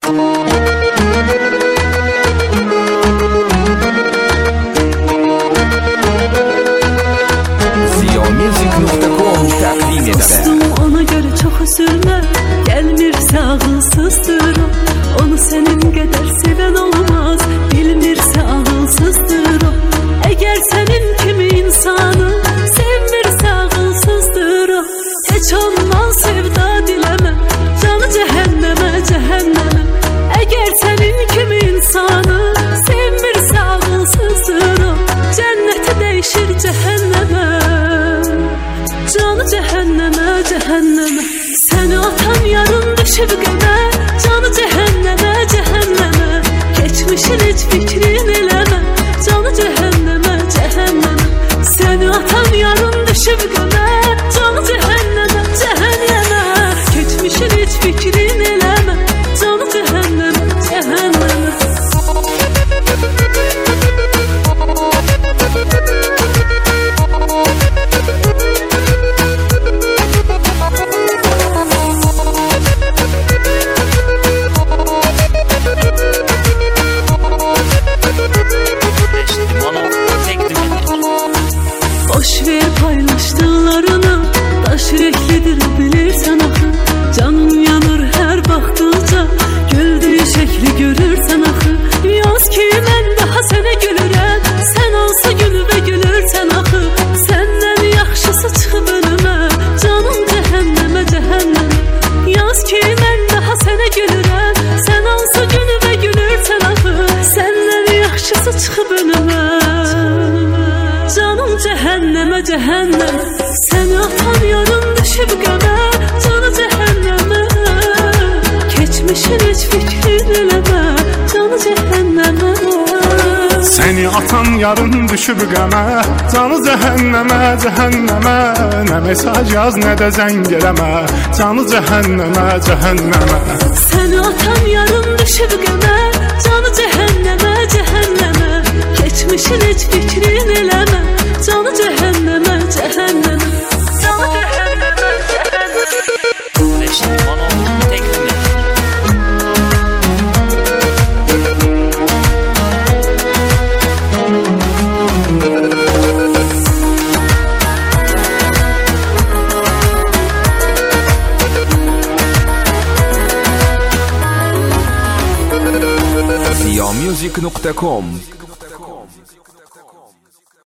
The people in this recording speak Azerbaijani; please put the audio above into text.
Ziyamusic.com təqdim edir. Dostum ona görə çox üzülmə, gəlmirsə ağılsızdır o. Onu sənin qədər sevən olmaz, bilmirsə ağılsızdır o. Əgər sənin kimi insanı sevmirsə ağılsızdır o. Heç ondan sevda diləmə, canı cəhənnəmə, cəhənnəmə. Əgər sənin kimi insanı sevmirsə ağılsızdır o. Cənnəti dəyişir cəhənnəmə, canı cəhənnəmə, cəhənnəmə. Səni atan yarın düşüb qəmə, canı cəhənnəmə, cəhənnəmə. Keçmişin heç fikrin eləmə, canı cəhənnəmə, cəhənnəmə. Səni atan yarın düşüb qəmə, canı cəhənnəmə, cəhənnəmə. Keçmişin heç fikrin eləmə, canı cəhənnəmə, cəhənnəmə. Boş ver paylaşdıqlarını, daş ürəklidir bilirsən axı. Canım yanır hər baxdıqca, güldüyü şəkli görürsən axı. Yaz ki mən daha sənə gülürəm, sən olsa gülübə gülürsən axı. Səndən yaxşısı çıxıb önümə, canım cəhənnəmə, cəhənnəmə. Yaz ki mən daha sənə gülürəm, sən olsa gülübə gülürsən axı. Səndən yaxşısı çıxıb önümə, canım cəhənnəmə, cəhənnəm. Səni atan yarın düşüb qəmə, canı cəhənnəmə. Keçmişin heç fikrin eləmə, canı cəhənnəmə. Səni atan yarın düşüb qəmə, canı cəhənnəmə, cəhənnəmə. Nə mesaj yaz, nə də zəng eləmə, canı cəhənnəmə, cəhənnəmə. Səni atan yarın düşüb qəmə, canı cəhənnəmə, cəhənnəmə. Keçmişin heç fikrin eləmə, canı cəhənnəmə, cəhənnəmə. Canı cəhənnəmə, cəhənnəmə. Ziyamusic.com